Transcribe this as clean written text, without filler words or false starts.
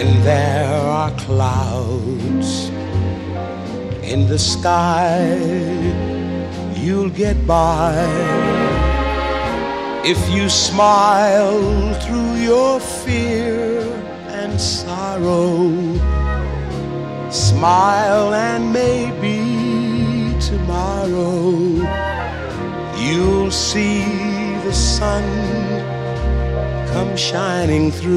when there are clouds in the sky, you'll get by. If you smile through your fear and sorrow, smile and maybe tomorrow you'll see the sun come shining through.